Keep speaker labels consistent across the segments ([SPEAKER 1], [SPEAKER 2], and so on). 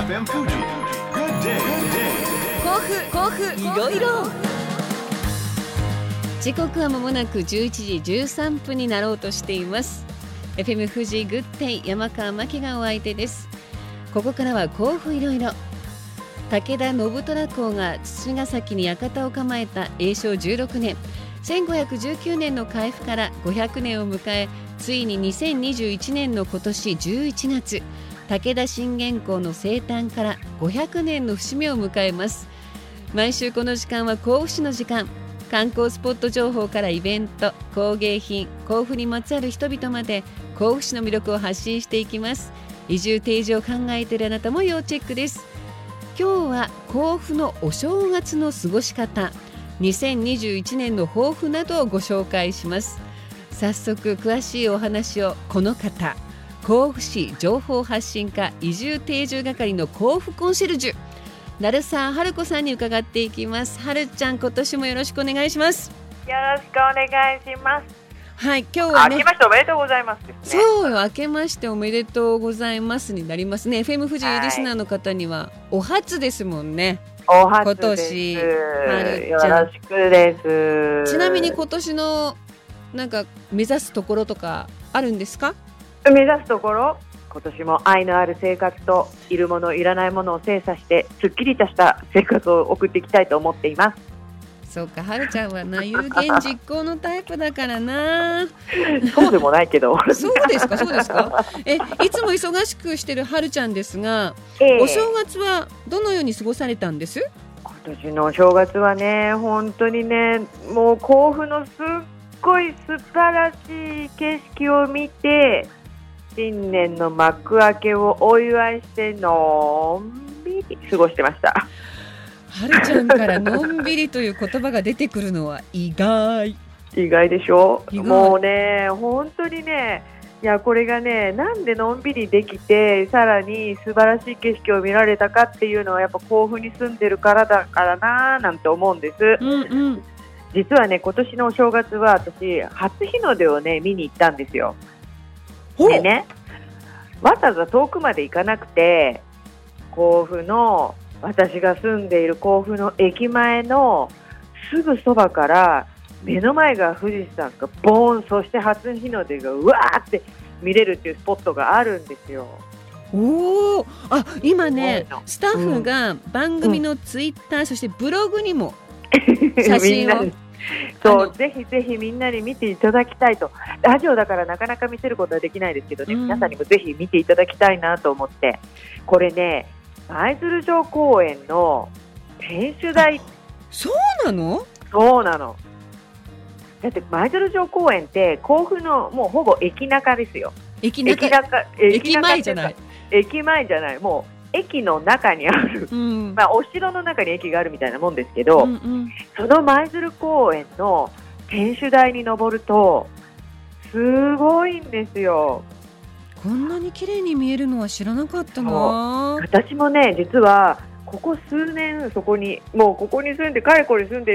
[SPEAKER 1] FM Fuji. Good day.
[SPEAKER 2] 甲府いろいろ。時刻は間もなく11時13分になろうとしています。 FM 富士グッデイ、山川真希がお相手です。ここからは甲府いろいろ。武田信虎公が土ヶ崎に館を構えた永正16年1519年の開府から500年を迎え、ついに2021年の今年11月、武田信玄公の生誕から500年の節目を迎えます。毎週この時間は甲府市の時間、観光スポット情報からイベント、工芸品、甲府にまつわる人々まで甲府市の魅力を発信していきます。移住定住を考えているあなたも要チェックです。今日は甲府のお正月の過ごし方、2021年の抱負などをご紹介します。早速詳しいお話をこの方、甲府市情報発信課移住定住係の甲府コンシェルジュ成沢春子さんに伺っていきます。春ちゃん、今年もよろしくお願いします。
[SPEAKER 3] よろしくお願いします。
[SPEAKER 2] はい、今日はね、
[SPEAKER 3] 明けましておめでとうございますですね。
[SPEAKER 2] そうよ、明けましておめでとうございますになりますね。 FM 富士リスナーの方にはお初ですもんね。
[SPEAKER 3] お初です。
[SPEAKER 2] 今年
[SPEAKER 3] よろしくです。
[SPEAKER 2] ちなみに今年のなんか目指すところとかあるんですか？
[SPEAKER 3] 目指すところ、今年も愛のある生活といるものいらないものを精査してすっきりとした生活を送っていきたいと思っています。
[SPEAKER 2] そうか、はるちゃんはな有言実行のタイプだからな
[SPEAKER 3] そうでもないけど
[SPEAKER 2] そうですか、そうですか。いつも忙しくしてるはるちゃんですが、お正月はどのように過ごされたんです？
[SPEAKER 3] 今年のお正月はね、本当にね、もう甲府のすっごい素晴らしい景色を見て、新年の幕開けをお祝いしてのんびり過ごしてました。
[SPEAKER 2] はるちゃんからのんびりという言葉が出てくるのは意外
[SPEAKER 3] でしょ。もうね、本当にね、いやこれがね、なんでのんびりできてさらに素晴らしい景色を見られたかっていうのはやっぱ甲府に住んでるからだからななんて思うんです、実はね、今年のお正月は私初日の出をね見に行ったんですよ。でね、わざわざ遠くまで行かなくて、甲府の、私が住んでいる甲府の駅前のすぐそばから目の前が富士山がボーン、そして初日の出がうわーって見れるっていうスポットがあるんですよ。
[SPEAKER 2] おー、あ、今ねスタッフが番組のツイッター、そしてブログにも写真を
[SPEAKER 3] そうぜひぜひみんなに見ていただきたいと。ラジオだからなかなか見せることはできないですけどね、皆さんにもぜひ見ていただきたいなと思って。これね、舞鶴城公園の天守台。
[SPEAKER 2] そうなの？
[SPEAKER 3] そうなの。だって舞鶴城公園って甲府のもうほぼ駅中ですよ。駅前じゃない。駅前じゃない、もう駅の中にある、お城の中に駅があるみたいなもんですけど、その舞鶴公園の天守台に登るとすごいんですよ。
[SPEAKER 2] こんなに綺麗に見えるのは知らなかったな。
[SPEAKER 3] 私もね、実はここ数年そこにもうここに住んでかれこれ住んで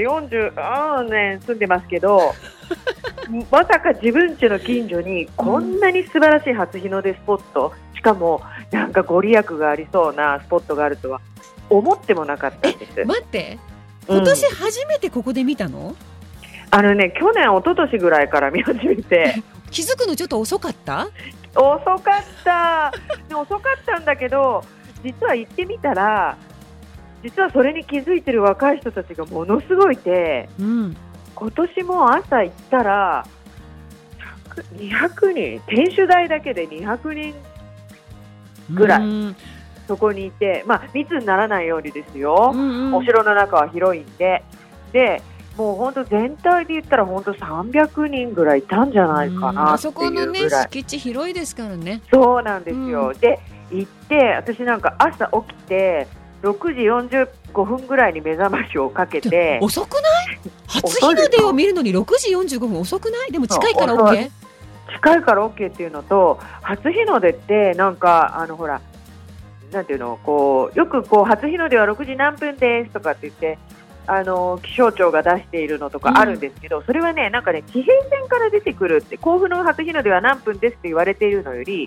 [SPEAKER 3] 40年住んでますけどまさか自分家の近所にこんなに素晴らしい初日の出スポット、しかもなんかご利益がありそうなスポットがあるとは思ってもなかったんです。
[SPEAKER 2] 待って、今年初めてここで見たの？
[SPEAKER 3] 去年一昨年ぐらいから見始めて
[SPEAKER 2] 気づくのちょっと遅かった？
[SPEAKER 3] 遅かったんだけど、実は行ってみたら、実はそれに気づいてる若い人たちがものすごいいて、今年も朝行ったら200人、天守台だけで200人ぐらいそこにいて、密にならないようにですよ、お城の中は広いんで、もう本当全体で言ったら本当300人ぐらいいたんじゃないかなっていうぐらい。
[SPEAKER 2] あそこのね、敷地広いですからね。
[SPEAKER 3] そうなんですよ、で行って私なんか朝起きて6時45分ぐらいに目覚ましをかけて。
[SPEAKER 2] 遅くない？初日の出を見るのに6時45分遅くない？でも近いから OK？
[SPEAKER 3] 近いから OK っていうのと、初日の出ってなんかほらなんていうの、こうよくこう初日の出は6時何分ですとかって言って気象庁が出しているのとかあるんですけど、それはね、なんかね、地平線から出てくるって、甲府の初日の出は何分ですって言われているのより、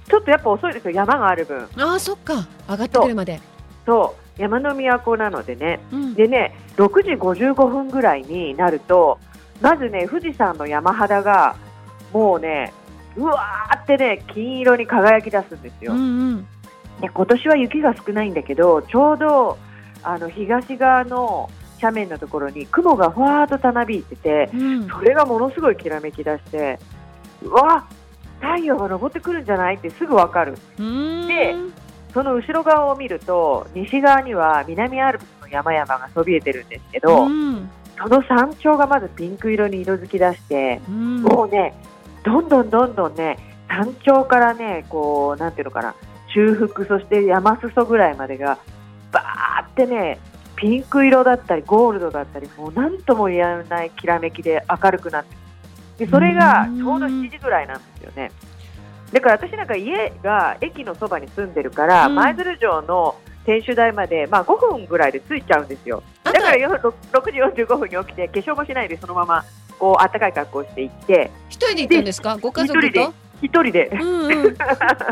[SPEAKER 3] ちょっとやっぱ遅いですよ、山がある分。
[SPEAKER 2] ああ、そっか、上がってくるまで。
[SPEAKER 3] そう山の都なのでね、
[SPEAKER 2] うん、
[SPEAKER 3] でね6時55分ぐらいになるとまずね富士山の山肌がもうねうわーってね金色に輝き出すんですよ、
[SPEAKER 2] うんうん、
[SPEAKER 3] で今年は雪が少ないんだけどちょうど東側の斜面のところに雲がふわーっとたなびいてて、
[SPEAKER 2] うん、
[SPEAKER 3] それがものすごいきらめき出してうわ太陽が昇ってくるんじゃないってすぐわかる。でその後ろ側を見ると西側には南アルプスの山々がそびえてるんですけど、
[SPEAKER 2] うん、
[SPEAKER 3] その山頂がまずピンク色に色づき出して、うん、もうねどんどんね山頂からねこうなんていうのかな中腹そして山裾ぐらいまでがバーってねピンク色だったりゴールドだったりもうなんとも言えないきらめきで明るくなってでそれがちょうど7時ぐらいなんですよね。だから私なんか家が駅のそばに住んでるから、舞鶴城の天守台まで、5分ぐらいで着いちゃうんですよ。だから6時45分に起きて化粧もしないでそのままこう暖かい格好をして行って
[SPEAKER 2] 一人で行ったんですか？ご家族と？
[SPEAKER 3] 一人で、うんうん、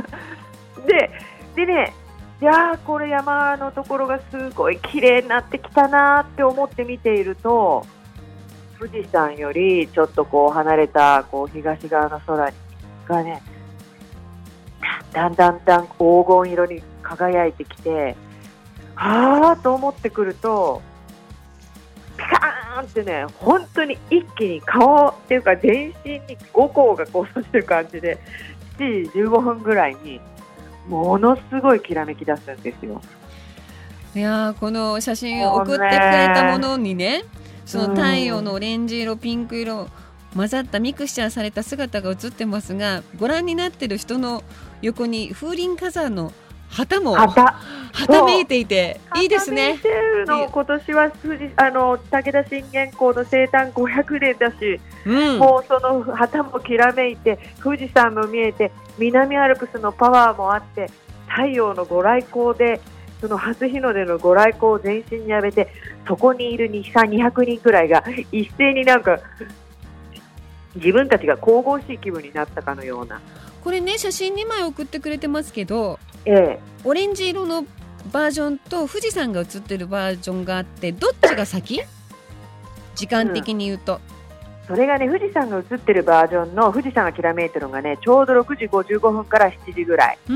[SPEAKER 3] でねいやこれ山のところがすごい綺麗になってきたなって思って見ていると富士山よりちょっとこう離れたこう東側の空がねだんだん黄金色に輝いてきてあーと思ってくるとピカーンってね本当に一気に顔っていうか全身に5光がこうさしてる感じで7時15分ぐらいにものすごいきらめき出すんですよ。
[SPEAKER 2] いやこの写真を送ってくれたものにねその太陽のオレンジ色ピンク色混ざったミクスチャーされた姿が映ってますがご覧になっている人の横に風林火山の旗も旗見えていていいですね。
[SPEAKER 3] 今年は武田信玄公の生誕500年だし、うん、もうその旗もきらめいて富士山も見えて南アルプスのパワーもあって太陽のご来光でその初日の出のご来光を全身に浴びてそこにいる200人くらいが一斉になんか自分たちが神々しい気分になったかのような。
[SPEAKER 2] これね写真2枚送ってくれてますけど、オレンジ色のバージョンと富士山が写ってるバージョンがあってどっちが先？時間的に言うと、
[SPEAKER 3] それがね富士山が写ってるバージョンの富士山がきらめいてるのがねちょうど6時55分から7時ぐらい、うん、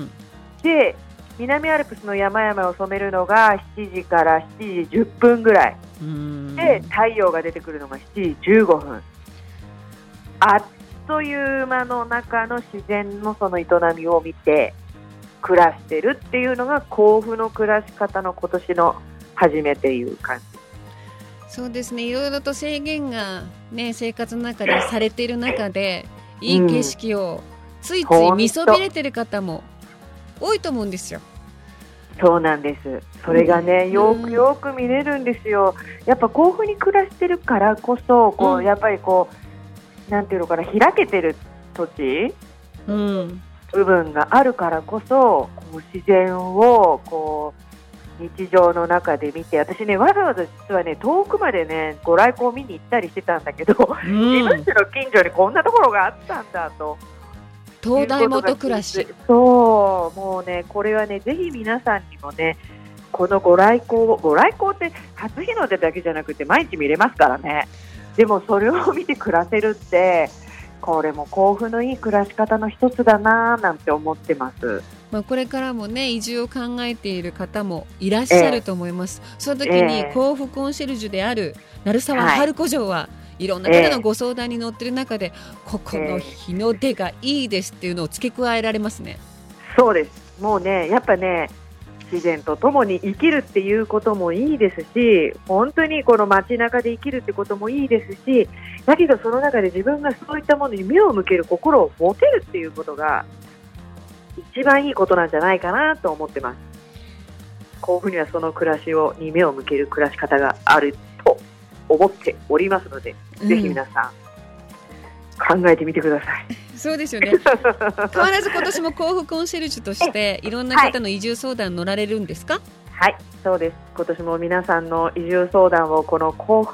[SPEAKER 3] で南アルプスの山々を染めるのが7時から7時10分ぐらいで太陽が出てくるのが7時15分あっという間の中の自然のその営みを見て暮らしてるっていうのが甲府の暮らし方の今年の初めていう感じ。
[SPEAKER 2] そうですねいろいろと制限が、ね、生活の中でされている中でいい景色をついつい見そびれてる方も多いと思うんですよ。
[SPEAKER 3] そうなんです。それがね、よく見れるんですよ。やっぱ甲府に暮らしてるからこそこう、やっぱりこうなんていうのかな開けてる土地、部分があるからこそこう自然をこう日常の中で見て私ねわざわざ実はね遠くまでねご来光見に行ったりしてたんだけど、自分家の近所にこんなところがあったんだと。
[SPEAKER 2] 東大元暮らし
[SPEAKER 3] そうもうねこれはねぜひ皆さんにもねこのご来光って初日の出だけじゃなくて毎日見れますからね。でもそれを見て暮らせるってこれも甲府のいい暮らし方の一つだななんて思ってます。
[SPEAKER 2] これからもね移住を考えている方もいらっしゃると思います、その時に甲府コンシェルジュである鳴沢春子城はいろんな方のご相談に乗っている中で、ここの日の出がいいですっていうのを付け加えられますね。
[SPEAKER 3] そうです。もうねやっぱね自然とともに生きるっていうこともいいですし本当にこの街中で生きるってこともいいですしだけどその中で自分がそういったものに目を向ける心を持てるっていうことが一番いいことなんじゃないかなと思ってます。甲府にはその暮らしに目を向ける暮らし方があると思っておりますので、ぜひ皆さん考えてみてください。
[SPEAKER 2] そうですよね。変わらず今年も甲府コンシェルジュとしていろんな方の移住相談乗られるんですか？
[SPEAKER 3] はい、そうです。今年も皆さんの移住相談をこの甲府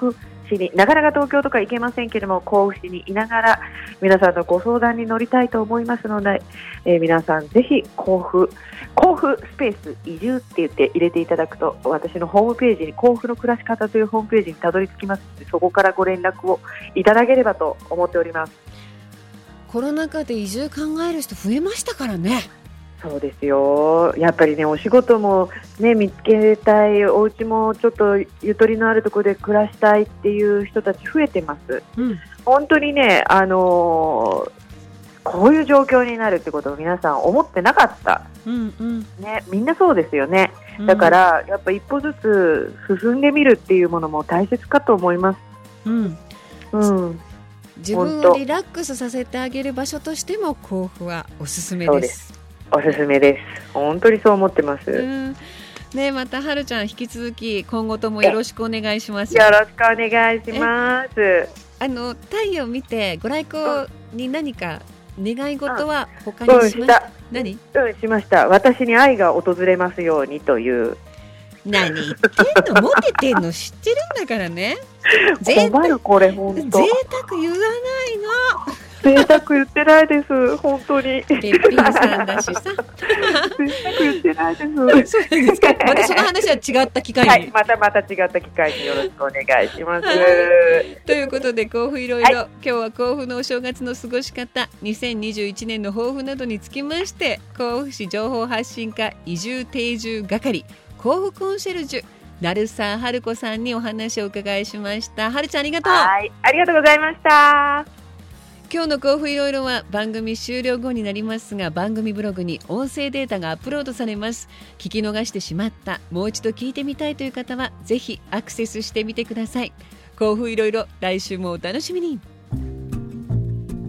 [SPEAKER 3] 市になかなか東京とか行けませんけども、甲府市にいながら皆さんのご相談に乗りたいと思いますので、皆さんぜひ甲府スペース移住って言って入れていただくと、私のホームページに甲府の暮らし方というホームページにたどり着きますので、そこからご連絡をいただければと思っております。
[SPEAKER 2] コロナ禍で移住考える人増えましたからね。
[SPEAKER 3] そうですよ。やっぱりね、お仕事もね、見つけたい、お家もちょっとゆとりのあるところで暮らしたいっていう人たち増えてます。本当にね、こういう状況になるってことを皆さん思ってなかった、ね、みんなそうですよね。だからやっぱ一歩ずつ進んでみるっていうものも大切かと思います。
[SPEAKER 2] 自分をリラックスさせてあげる場所としても甲府はおすすめです。
[SPEAKER 3] おすすめです。本当にそう思ってます。
[SPEAKER 2] ね、またはるちゃん引き続き今後ともよろしくお願いします。
[SPEAKER 3] よろしくお願いします。
[SPEAKER 2] 太陽見てご来光に何か願い事は他にしました？何？
[SPEAKER 3] しました。私に愛が訪れますようにという。
[SPEAKER 2] 何言ってんの？モテてんの知ってるんだからね。
[SPEAKER 3] 困る、これ本当。
[SPEAKER 2] 贅沢言わないの。
[SPEAKER 3] 贅沢言ってないです。本当に。
[SPEAKER 2] べっぴんさんだしさ。
[SPEAKER 3] 贅沢言ってないです。
[SPEAKER 2] そうなんですか。またその話は違った機会に。
[SPEAKER 3] はい、また違った機会によろしくお願いします。
[SPEAKER 2] ということで甲府いろいろ、今日は甲府のお正月の過ごし方、2021年の抱負などにつきまして、甲府市情報発信課移住定住係甲府コンシェルジュ成沢春子さんにお話をお伺いしました。はるちゃんありがとう。
[SPEAKER 3] はい、ありがとうございました。
[SPEAKER 2] 今日の甲府いろいろは番組終了後になりますが、番組ブログに音声データがアップロードされます。聞き逃してしまった、もう一度聞いてみたいという方はぜひアクセスしてみてください。甲府いろいろ、来週もお楽しみに。